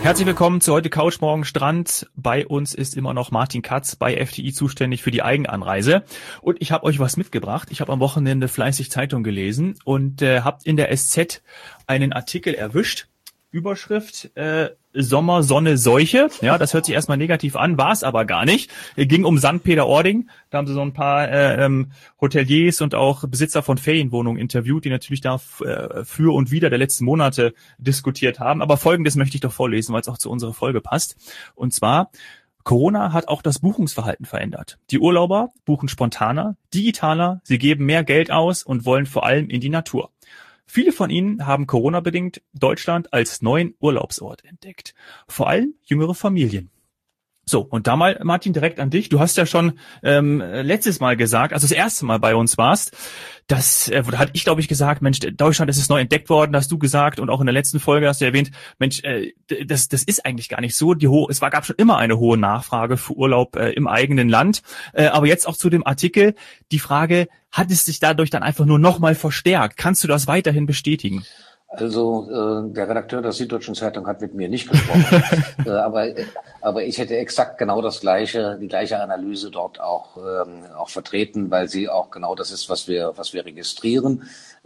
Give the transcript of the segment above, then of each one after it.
Herzlich willkommen zu heute Couch Morgen Strand. Bei uns ist immer noch Martin Katz bei FTI zuständig für die Eigenanreise. Und ich habe euch was mitgebracht. Ich habe am Wochenende fleißig Zeitung gelesen und habt in der SZ einen Artikel erwischt. Überschrift Sommer, Sonne, Seuche. Ja, das hört sich erstmal negativ an, war es aber gar nicht. Ging um St. Peter-Ording. Da haben sie so ein paar Hoteliers und auch Besitzer von Ferienwohnungen interviewt, die natürlich da für und wider der letzten Monate diskutiert haben. Aber Folgendes möchte ich doch vorlesen, weil es auch zu unserer Folge passt. Und zwar: Corona hat auch das Buchungsverhalten verändert. Die Urlauber buchen spontaner, digitaler, sie geben mehr Geld aus und wollen vor allem in die Natur. Viele von ihnen haben Corona-bedingt Deutschland als neuen Urlaubsort entdeckt. Vor allem jüngere Familien. So, und da mal, Martin, direkt an dich. Du hast ja schon letztes Mal gesagt, als du das erste Mal bei uns warst, da hatte ich, glaube ich, gesagt, Mensch, Deutschland, das ist neu entdeckt worden, hast du gesagt, und auch in der letzten Folge hast du erwähnt, Mensch, das ist eigentlich gar nicht so. Gab schon immer eine hohe Nachfrage für Urlaub im eigenen Land. Aber jetzt auch zu dem Artikel die Frage: Hat es sich dadurch dann einfach nur nochmal verstärkt? Kannst du das weiterhin bestätigen? Also der Redakteur der Süddeutschen Zeitung hat mit mir nicht gesprochen, aber ich hätte exakt genau die gleiche Analyse dort auch vertreten, weil sie auch genau das ist, was wir registrieren.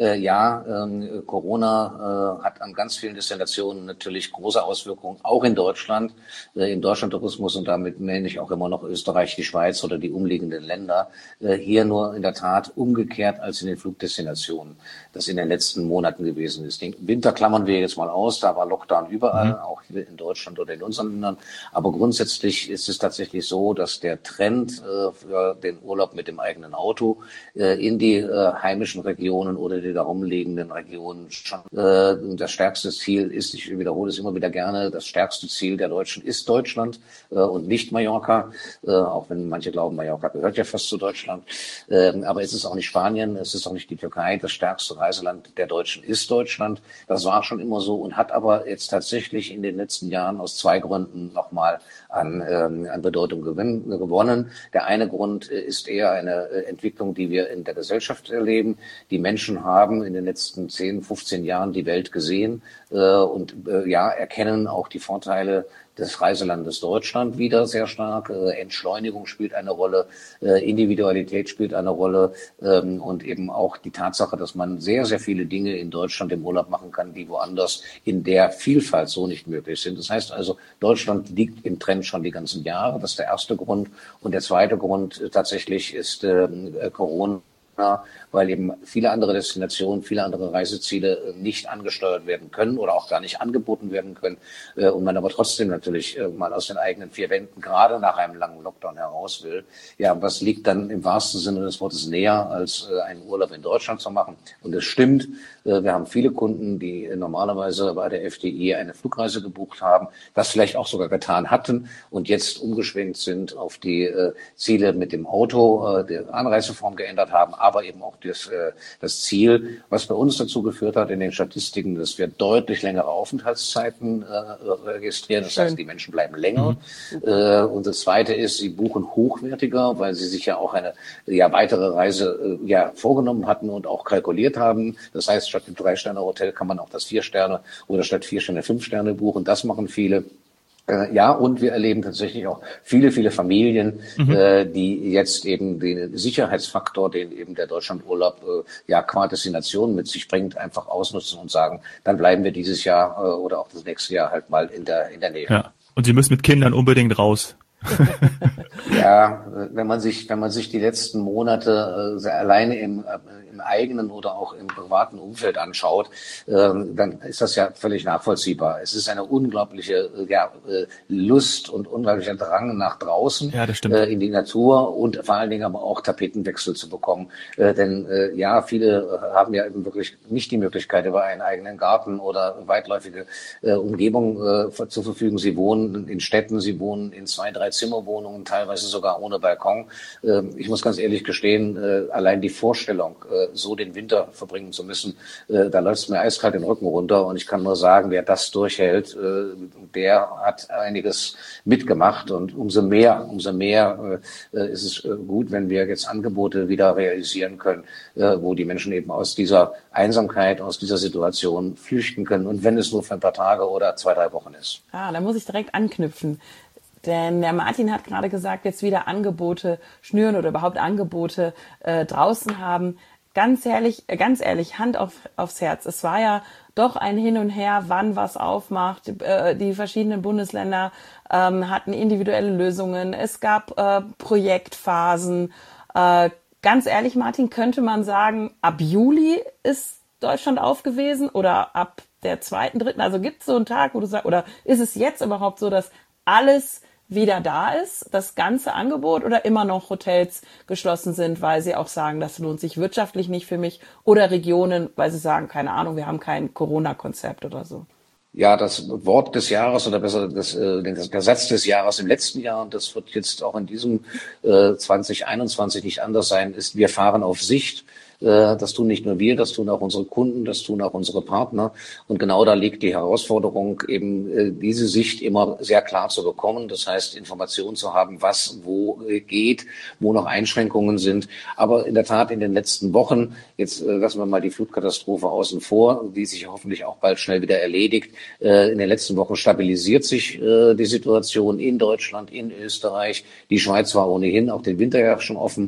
Corona hat an ganz vielen Destinationen natürlich große Auswirkungen, auch in Deutschland, im Deutschlandtourismus, und damit meine ich auch immer noch Österreich, die Schweiz oder die umliegenden Länder. Hier nur in der Tat umgekehrt als in den Flugdestinationen, das in den letzten Monaten gewesen ist. Den Winter klammern wir jetzt mal aus, da war Lockdown überall, auch hier in Deutschland oder in unseren Ländern. Aber grundsätzlich ist es tatsächlich so, dass der Trend für den Urlaub mit dem eigenen Auto in die heimischen Regionen oder die darum liegenden Regionen schon das stärkste Ziel ist, ich wiederhole es immer wieder gerne, das stärkste Ziel der Deutschen ist Deutschland und nicht Mallorca, auch wenn manche glauben, Mallorca gehört ja fast zu Deutschland. Aber es ist auch nicht Spanien, es ist auch nicht die Türkei. Das stärkste Reiseland der Deutschen ist Deutschland. Das war schon immer so und hat aber jetzt tatsächlich in den letzten Jahren aus zwei Gründen nochmal an Bedeutung gewonnen. Der eine Grund ist eher eine Entwicklung, die wir in der Gesellschaft erleben. Die Menschen haben in den letzten 10, 15 Jahren die Welt gesehen und erkennen auch die Vorteile des Reiselandes Deutschland wieder sehr stark. Entschleunigung spielt eine Rolle, Individualität spielt eine Rolle und eben auch die Tatsache, dass man sehr, sehr viele Dinge in Deutschland im Urlaub machen kann, die woanders in der Vielfalt so nicht möglich sind. Das heißt also, Deutschland liegt im Trend schon die ganzen Jahre. Das ist der erste Grund. Und der zweite Grund tatsächlich ist Corona, weil eben viele andere Destinationen, viele andere Reiseziele nicht angesteuert werden können oder auch gar nicht angeboten werden können und man aber trotzdem natürlich mal aus den eigenen vier Wänden gerade nach einem langen Lockdown heraus will. Ja, was liegt dann im wahrsten Sinne des Wortes näher, als einen Urlaub in Deutschland zu machen? Und es stimmt, wir haben viele Kunden, die normalerweise bei der FTI eine Flugreise gebucht haben, das vielleicht auch sogar getan hatten und jetzt umgeschwenkt sind auf die Ziele mit dem Auto, die Anreiseform geändert haben, aber eben auch das Ziel, was bei uns dazu geführt hat in den Statistiken, dass wir deutlich längere Aufenthaltszeiten registrieren. Das heißt, die Menschen bleiben länger. Und das Zweite ist, sie buchen hochwertiger, weil sie sich ja auch eine weitere Reise vorgenommen hatten und auch kalkuliert haben. Das heißt, statt dem 3-Sterne-Hotel kann man auch das 4-Sterne oder statt 4 Sterne 5 Sterne buchen. Das machen viele. Und wir erleben tatsächlich auch viele, viele Familien, die jetzt eben den Sicherheitsfaktor, den eben der Deutschlandurlaub qua Destination mit sich bringt, einfach ausnutzen und sagen, dann bleiben wir dieses Jahr oder auch das nächste Jahr halt mal in der Nähe. Ja. Und Sie müssen mit Kindern unbedingt raus. Ja, wenn man sich die letzten Monate alleine im eigenen oder auch im privaten Umfeld anschaut, dann ist das ja völlig nachvollziehbar. Es ist eine unglaubliche Lust und unglaublicher Drang nach draußen, in die Natur und vor allen Dingen aber auch Tapetenwechsel zu bekommen. Denn viele haben ja eben wirklich nicht die Möglichkeit, über einen eigenen Garten oder weitläufige Umgebung zu verfügen. Sie wohnen in Städten, sie wohnen in 2-, 3 Zimmerwohnungen, teilweise sogar ohne Balkon. Ich muss ganz ehrlich gestehen, allein die Vorstellung, so den Winter verbringen zu müssen, da läuft es mir eiskalt den Rücken runter. Und ich kann nur sagen, wer das durchhält, der hat einiges mitgemacht. Und umso mehr ist es gut, wenn wir jetzt Angebote wieder realisieren können, wo die Menschen eben aus dieser Einsamkeit, aus dieser Situation flüchten können. Und wenn es nur für ein paar Tage oder 2-3 Wochen ist. Da muss ich direkt anknüpfen. Denn der Martin hat gerade gesagt, jetzt wieder Angebote schnüren oder überhaupt Angebote draußen haben. Ganz ehrlich, Hand aufs Herz. Es war ja doch ein Hin und Her, wann was aufmacht. Die verschiedenen Bundesländer hatten individuelle Lösungen. Es gab Projektphasen. Ganz ehrlich, Martin, könnte man sagen, ab Juli ist Deutschland auf gewesen oder ab der 2., 3.? Also gibt es so einen Tag, wo du sagst, oder ist es jetzt überhaupt so, dass alles wieder da ist, das ganze Angebot, oder immer noch Hotels geschlossen sind, weil sie auch sagen, das lohnt sich wirtschaftlich nicht für mich, oder Regionen, weil sie sagen, keine Ahnung, wir haben kein Corona-Konzept oder so? Ja, das Wort des Jahres oder besser der Satz des Jahres im letzten Jahr, und das wird jetzt auch in diesem 2021 nicht anders sein, ist: Wir fahren auf Sicht. Das tun nicht nur wir, das tun auch unsere Kunden, das tun auch unsere Partner. Und genau da liegt die Herausforderung, eben diese Sicht immer sehr klar zu bekommen. Das heißt, Informationen zu haben, was wo geht, wo noch Einschränkungen sind. Aber in der Tat in den letzten Wochen, jetzt lassen wir mal die Flutkatastrophe außen vor, die sich hoffentlich auch bald schnell wieder erledigt. In den letzten Wochen stabilisiert sich die Situation in Deutschland, in Österreich. Die Schweiz war ohnehin auch den Winter ja schon offen,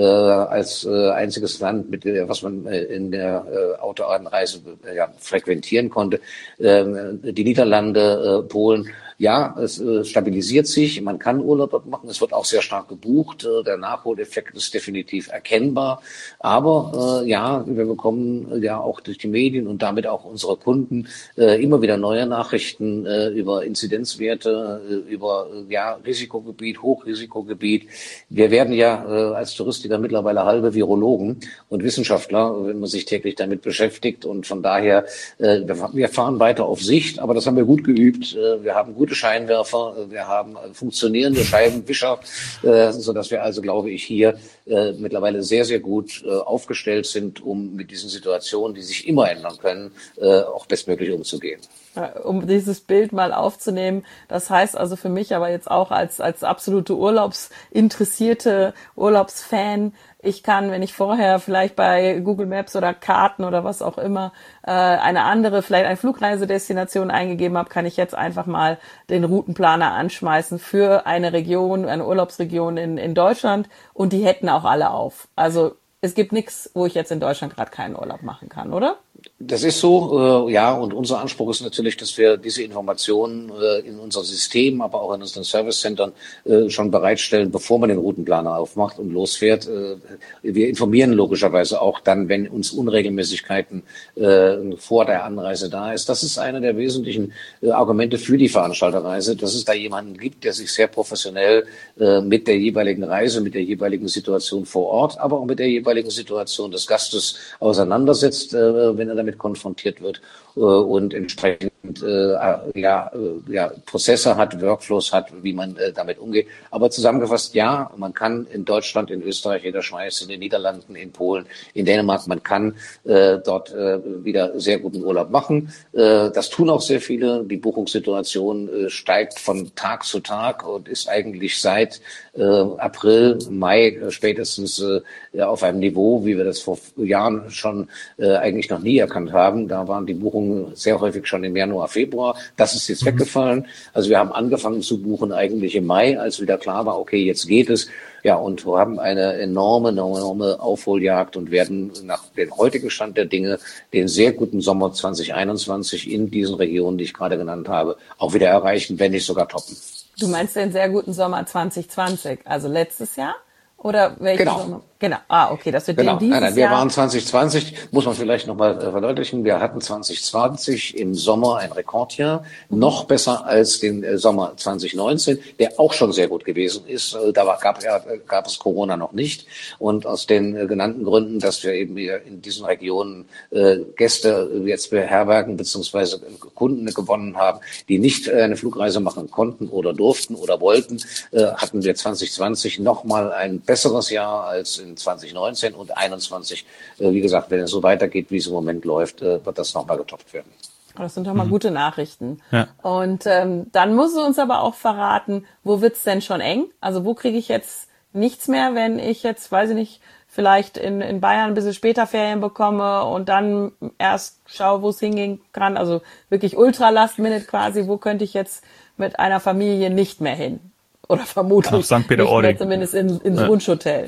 als einziges Land, was man in der Autobahnreise frequentieren konnte. Die Niederlande, Polen, ja, es stabilisiert sich, man kann Urlaub dort machen, es wird auch sehr stark gebucht, der Nachholeffekt ist definitiv erkennbar, aber wir bekommen ja auch durch die Medien und damit auch unsere Kunden immer wieder neue Nachrichten über Inzidenzwerte, über Risikogebiet, Hochrisikogebiet. Wir werden ja als Touristiker mittlerweile halbe Virologen und Wissenschaftler, wenn man sich täglich damit beschäftigt, und von daher, wir fahren weiter auf Sicht, aber das haben wir gut geübt, wir haben gute Scheinwerfer, wir haben funktionierende Scheibenwischer, sodass wir also, glaube ich, hier mittlerweile sehr, sehr gut aufgestellt sind, um mit diesen Situationen, die sich immer ändern können, auch bestmöglich umzugehen. Um dieses Bild mal aufzunehmen, das heißt also für mich aber jetzt auch als absolute Urlaubsinteressierte, Urlaubsfan, ich kann, wenn ich vorher vielleicht bei Google Maps oder Karten oder was auch immer eine andere, vielleicht eine Flugreisedestination eingegeben habe, kann ich jetzt einfach mal den Routenplaner anschmeißen für eine Region, eine Urlaubsregion in Deutschland, und die hätten auch alle auf. Also es gibt nichts, wo ich jetzt in Deutschland gerade keinen Urlaub machen kann, oder? Das ist so, und unser Anspruch ist natürlich, dass wir diese Informationen in unser System, aber auch in unseren Servicecentern schon bereitstellen, bevor man den Routenplaner aufmacht und losfährt. Wir informieren logischerweise auch dann, wenn uns Unregelmäßigkeiten vor der Anreise da ist. Das ist einer der wesentlichen Argumente für die Veranstalterreise, dass es da jemanden gibt, der sich sehr professionell mit der jeweiligen Reise, mit der jeweiligen Situation vor Ort, aber auch mit der jeweiligen Situation des Gastes auseinandersetzt, wenn er damit konfrontiert wird und entsprechend Prozesse hat, Workflows hat, wie man damit umgeht. Aber zusammengefasst, ja, man kann in Deutschland, in Österreich, in der Schweiz, in den Niederlanden, in Polen, in Dänemark, man kann dort wieder sehr guten Urlaub machen. Das tun auch sehr viele. Die Buchungssituation steigt von Tag zu Tag und ist eigentlich seit April, Mai spätestens auf einem Niveau, wie wir das vor Jahren schon eigentlich noch nie erkannt haben. Da waren die Buchungen sehr häufig schon im Januar, Februar. Das ist jetzt weggefallen. Also wir haben angefangen zu buchen eigentlich im Mai, als wieder klar war, okay, jetzt geht es. Ja, und wir haben eine enorme Aufholjagd und werden nach dem heutigen Stand der Dinge den sehr guten Sommer 2021 in diesen Regionen, die ich gerade genannt habe, auch wieder erreichen, wenn nicht sogar toppen. Du meinst den sehr guten Sommer 2020, also letztes Jahr? Oder welchen Genau. Sommer? Genau. Okay, das wird Genau. dieses Wir Jahr. waren 2020, muss man vielleicht nochmal verdeutlichen, wir hatten 2020 im Sommer ein Rekordjahr, noch besser als den Sommer 2019, der auch schon sehr gut gewesen ist. Gab es Corona noch nicht. Und aus den genannten Gründen, dass wir eben hier in diesen Regionen Gäste jetzt beherbergen bzw. Kunden gewonnen haben, die nicht eine Flugreise machen konnten oder durften oder wollten, hatten wir 2020 nochmal ein besseres Jahr als in 2019 und 2021. Wie gesagt, wenn es so weitergeht, wie es im Moment läuft, wird das nochmal getoppt werden. Das sind doch mal gute Nachrichten. Ja. Und dann musst du uns aber auch verraten, wo wird's denn schon eng? Also wo kriege ich jetzt nichts mehr, wenn ich jetzt, weiß ich nicht, vielleicht in Bayern ein bisschen später Ferien bekomme und dann erst schaue, wo es hingehen kann. Also wirklich ultra last minute quasi, wo könnte ich jetzt mit einer Familie nicht mehr hin? Oder vermutlich St. Peter-Ording. nicht mehr, zumindest ins Wunschhotel.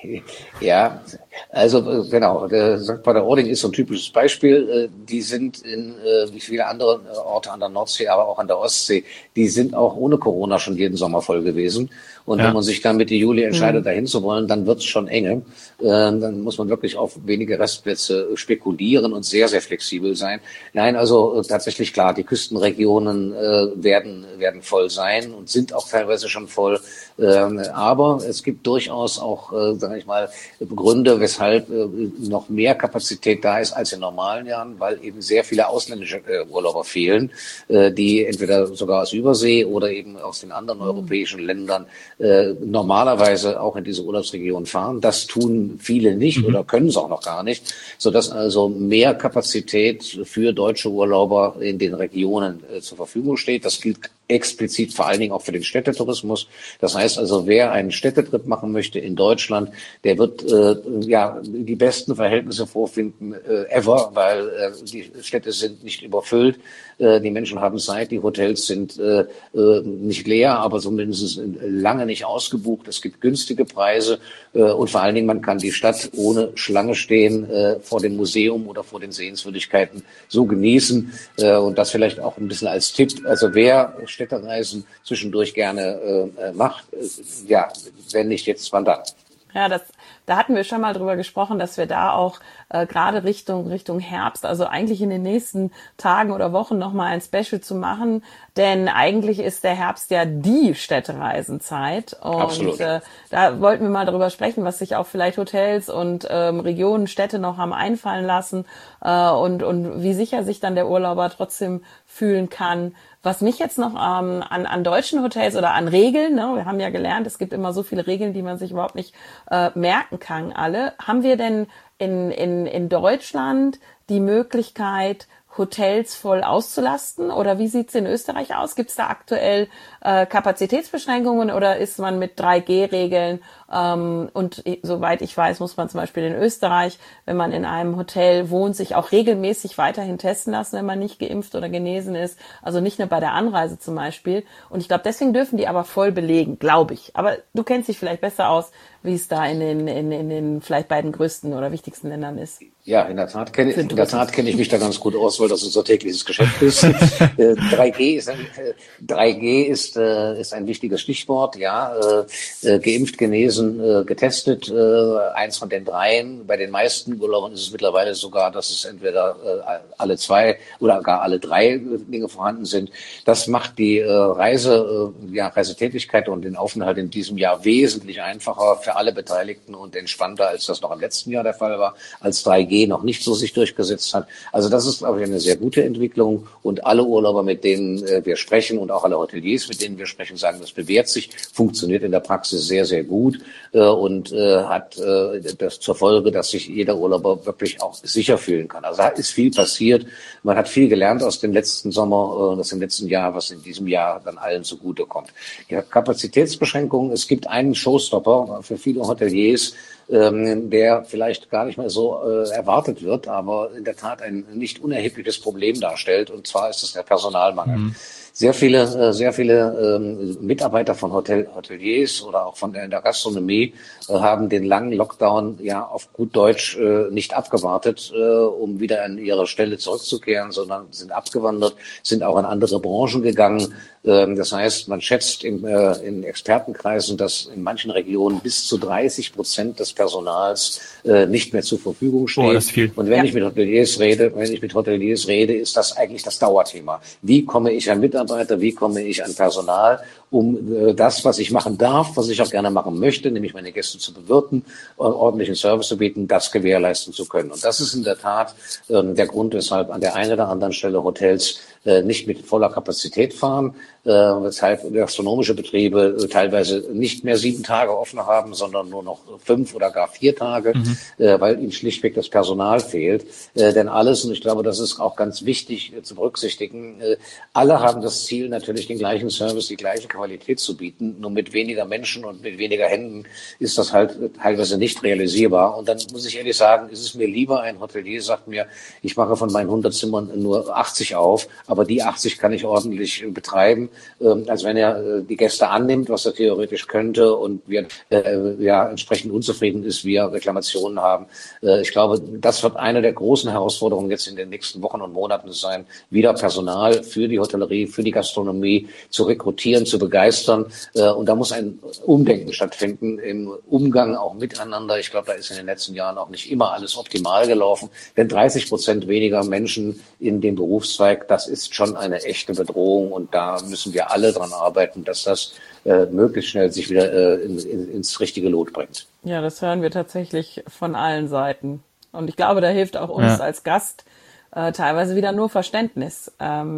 Ja, also genau, St. Peter-Ording ist so ein typisches Beispiel. Die sind wie viele andere Orte an der Nordsee, aber auch an der Ostsee, die sind auch ohne Corona schon jeden Sommer voll gewesen. Und wenn man sich dann Mitte Juli entscheidet, dahin zu wollen, dann wird es schon enge. Dann muss man wirklich auf wenige Restplätze spekulieren und sehr, sehr flexibel sein. Nein, also tatsächlich klar, die Küstenregionen werden voll sein und sind auch teilweise schon voll. Aber es gibt durchaus auch, sage ich mal, Gründe, weshalb noch mehr Kapazität da ist als in normalen Jahren, weil eben sehr viele ausländische Urlauber fehlen, die entweder sogar aus Übersee oder eben aus den anderen europäischen Ländern normalerweise auch in diese Urlaubsregion fahren. Das tun viele nicht oder können es auch noch gar nicht, sodass also mehr Kapazität für deutsche Urlauber in den Regionen zur Verfügung steht. Das gilt explizit vor allen Dingen auch für den Städtetourismus. Das heißt also, wer einen Städtetrip machen möchte in Deutschland, der wird die besten Verhältnisse vorfinden ever, weil die Städte sind nicht überfüllt, die Menschen haben Zeit, die Hotels sind nicht leer, aber zumindest lange nicht ausgebucht. Es gibt günstige Preise und vor allen Dingen, man kann die Stadt ohne Schlange stehen vor dem Museum oder vor den Sehenswürdigkeiten so genießen und das vielleicht auch ein bisschen als Tipp. Also wer Städtereisen zwischendurch gerne macht, wenn nicht jetzt, wann dann? Ja, da hatten wir schon mal drüber gesprochen, dass wir da auch gerade Richtung Herbst, also eigentlich in den nächsten Tagen oder Wochen nochmal ein Special zu machen, denn eigentlich ist der Herbst ja die Städtereisenzeit und Absolut. Da wollten wir mal darüber sprechen, was sich auch vielleicht Hotels und Regionen, Städte noch haben einfallen lassen und wie sicher sich dann der Urlauber trotzdem fühlen kann. Was mich jetzt noch an deutschen Hotels oder an Regeln, ne, wir haben ja gelernt, es gibt immer so viele Regeln, die man sich überhaupt nicht merken kann, alle. Haben wir denn in Deutschland die Möglichkeit, Hotels voll auszulasten? Oder wie sieht's in Österreich aus? Gibt's da aktuell Kapazitätsbeschränkungen oder ist man mit 3G-Regeln? Und soweit ich weiß, muss man zum Beispiel in Österreich, wenn man in einem Hotel wohnt, sich auch regelmäßig weiterhin testen lassen, wenn man nicht geimpft oder genesen ist. Also nicht nur bei der Anreise zum Beispiel. Und ich glaube, deswegen dürfen die aber voll belegen, glaube ich. Aber du kennst dich vielleicht besser aus, wie es da in den vielleicht beiden größten oder wichtigsten Ländern ist. Ja, in der Tat kenne ich mich da ganz gut aus, weil das unser tägliches Geschäft ist. 3G ist ein wichtiges Stichwort. Ja, geimpft, genesen, getestet. Eins von den dreien. Bei den meisten Urlaubern ist es mittlerweile sogar, dass es entweder alle zwei oder gar alle drei Dinge vorhanden sind. Das macht die Reisetätigkeit und den Aufenthalt in diesem Jahr wesentlich einfacher für alle Beteiligten und entspannter, als das noch im letzten Jahr der Fall war, als 3G noch nicht so sich durchgesetzt hat. Also das ist, glaube ich, eine sehr gute Entwicklung und alle Urlauber, mit denen wir sprechen und auch alle Hoteliers, mit denen wir sprechen, sagen, das bewährt sich, funktioniert in der Praxis sehr, sehr gut und hat das zur Folge, dass sich jeder Urlauber wirklich auch sicher fühlen kann. Also da ist viel passiert. Man hat viel gelernt aus dem letzten Sommer, aus dem letzten Jahr, was in diesem Jahr dann allen zugutekommt. Ja, Kapazitätsbeschränkungen. Es gibt einen Showstopper für viele Hoteliers, der vielleicht gar nicht mehr so erwartet wird, aber in der Tat ein nicht unerhebliches Problem darstellt. Und zwar ist es der Personalmangel. Sehr viele Mitarbeiter von Hoteliers oder auch von der Gastronomie haben den langen Lockdown ja auf gut Deutsch nicht abgewartet, um wieder an ihre Stelle zurückzukehren, sondern sind abgewandert, sind auch in andere Branchen gegangen. Das heißt, man schätzt in Expertenkreisen, dass in manchen Regionen bis zu 30% des Personals nicht mehr zur Verfügung steht. Das ist viel. Und wenn ich mit Hoteliers rede, ist das eigentlich das Dauerthema. Wie komme ich an Mitarbeiter, wie komme ich an Personal, um das, was ich machen darf, was ich auch gerne machen möchte, nämlich meine Gäste zu bewirten, ordentlichen Service zu bieten, das gewährleisten zu können. Und das ist in der Tat der Grund, weshalb an der einen oder anderen Stelle Hotels nicht mit voller Kapazität fahren, weshalb gastronomische Betriebe teilweise nicht mehr 7 Tage offen haben, sondern nur noch 5 oder gar 4 Tage, weil ihnen schlichtweg das Personal fehlt. Denn alles, und ich glaube, das ist auch ganz wichtig zu berücksichtigen, alle haben das Ziel, natürlich den gleichen Service, die gleiche Qualität zu bieten. Nur mit weniger Menschen und mit weniger Händen ist das halt teilweise nicht realisierbar. Und dann muss ich ehrlich sagen, ist es mir lieber, ein Hotelier sagt mir, ich mache von meinen 100 Zimmern nur 80 auf, aber die 80 kann ich ordentlich betreiben, als wenn er die Gäste annimmt, was er theoretisch könnte, und wir entsprechend unzufrieden ist, wir Reklamationen haben. Ich glaube, das wird eine der großen Herausforderungen jetzt in den nächsten Wochen und Monaten sein, wieder Personal für die Hotellerie, für die Gastronomie zu rekrutieren, zu begeistern. Und da muss ein Umdenken stattfinden im Umgang auch miteinander. Ich glaube, da ist in den letzten Jahren auch nicht immer alles optimal gelaufen. Denn 30% weniger Menschen in dem Berufszweig, das ist schon eine echte Bedrohung. Und da müssen wir alle dran arbeiten, dass das möglichst schnell sich wieder ins richtige Lot bringt. Ja, das hören wir tatsächlich von allen Seiten. Und ich glaube, da hilft auch uns als Gast teilweise wieder nur Verständnis.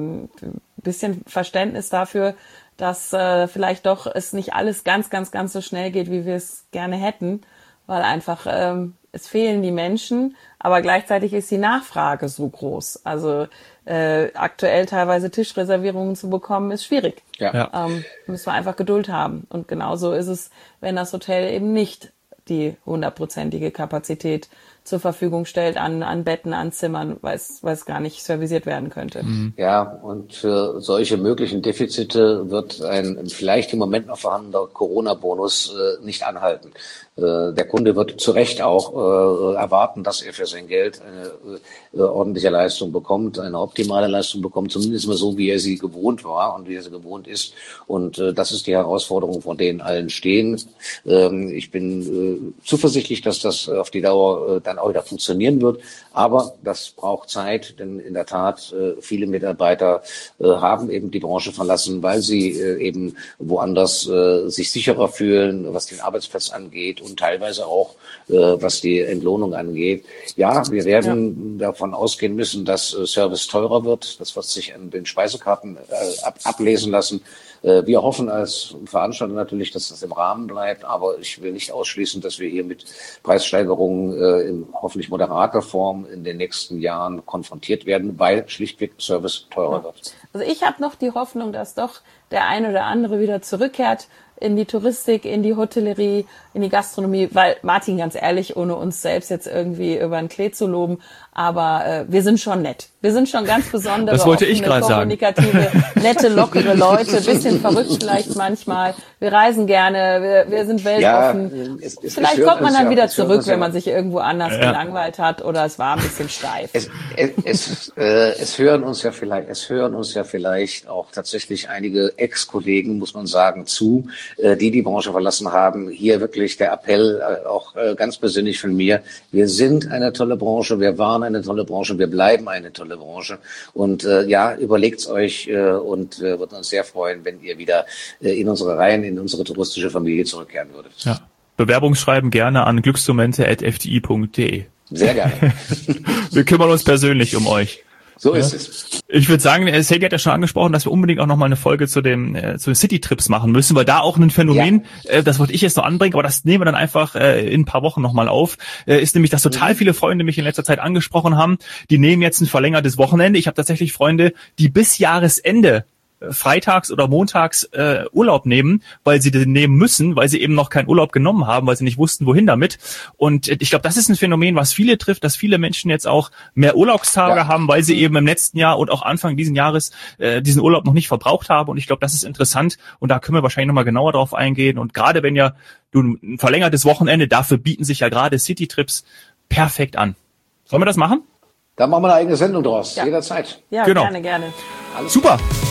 Bisschen Verständnis dafür, dass vielleicht doch es nicht alles ganz, ganz, ganz so schnell geht, wie wir es gerne hätten, weil einfach es fehlen die Menschen, aber gleichzeitig ist die Nachfrage so groß. Also aktuell teilweise Tischreservierungen zu bekommen, ist schwierig. Ja. Müssen wir einfach Geduld haben. Und genauso ist es, wenn das Hotel eben nicht die 100%ige Kapazität zur Verfügung stellt an Betten, an Zimmern, weil es gar nicht servisiert werden könnte. Ja, und für solche möglichen Defizite wird ein vielleicht im Moment noch vorhandener Corona-Bonus nicht anhalten. Der Kunde wird zu Recht auch erwarten, dass er für sein Geld eine ordentliche Leistung bekommt, eine optimale Leistung bekommt, zumindest mal so, wie er sie gewohnt war und wie er sie gewohnt ist. Und das ist die Herausforderung, vor denen allen stehen. Ich bin zuversichtlich, dass das auf die Dauer dann auch wieder funktionieren wird. Aber das braucht Zeit, denn in der Tat, viele Mitarbeiter haben eben die Branche verlassen, weil sie eben woanders sich sicherer fühlen, was den Arbeitsplatz angeht und teilweise auch, was die Entlohnung angeht. Ja, wir werden davon ausgehen müssen, dass Service teurer wird. Das wird sich an den Speisekarten ablesen lassen. Wir hoffen als Veranstalter natürlich, dass das im Rahmen bleibt, aber ich will nicht ausschließen, dass wir hier mit Preissteigerungen in hoffentlich moderater Form in den nächsten Jahren konfrontiert werden, weil schlichtweg Service teurer wird. Also ich habe noch die Hoffnung, dass doch der eine oder andere wieder zurückkehrt in die Touristik, in die Hotellerie, in die Gastronomie, weil Martin, ganz ehrlich, ohne uns selbst jetzt irgendwie über den Klee zu loben, aber wir sind schon nett. Wir sind schon ganz besondere, das wollte ich gerade sagen, kommunikative, nette, lockere Leute, bisschen verrückt vielleicht manchmal. Wir reisen gerne, wir sind weltoffen. Ja, vielleicht kommt man dann wieder zurück, wenn man sich irgendwo anders gelangweilt hat oder es war ein bisschen steif. Es hören uns ja vielleicht auch tatsächlich einige Ex-Kollegen, muss man sagen, zu, die Branche verlassen haben. Hier wirklich der Appell, auch ganz persönlich von mir. Wir sind eine tolle Branche, wir waren eine tolle Branche, wir bleiben eine tolle Branche. Und überlegt's euch und würden uns sehr freuen, wenn ihr wieder in unsere Reihen, in unsere touristische Familie zurückkehren würdet. Ja. Bewerbungsschreiben gerne an glücksmomente@fdi.de. Sehr gerne. Wir kümmern uns persönlich um euch. So ist es. Ich würde sagen, Sadie hat ja schon angesprochen, dass wir unbedingt auch nochmal eine Folge zu den City-Trips machen müssen, weil da auch ein Phänomen, das wollte ich jetzt noch anbringen, aber das nehmen wir dann einfach in ein paar Wochen nochmal auf, ist nämlich, dass total viele Freunde mich in letzter Zeit angesprochen haben, die nehmen jetzt ein verlängertes Wochenende. Ich habe tatsächlich Freunde, die bis Jahresende freitags oder montags Urlaub nehmen, weil sie den nehmen müssen, weil sie eben noch keinen Urlaub genommen haben, weil sie nicht wussten, wohin damit. Und ich glaube, das ist ein Phänomen, was viele trifft, dass viele Menschen jetzt auch mehr Urlaubstage haben, weil sie eben im letzten Jahr und auch Anfang diesen Jahres diesen Urlaub noch nicht verbraucht haben. Und ich glaube, das ist interessant. Und da können wir wahrscheinlich nochmal genauer drauf eingehen. Und gerade wenn ja du ein verlängertes Wochenende, dafür bieten sich ja gerade City-Trips perfekt an. Sollen wir das machen? Da machen wir eine eigene Sendung draus, jederzeit. Ja, genau. Gerne. Super.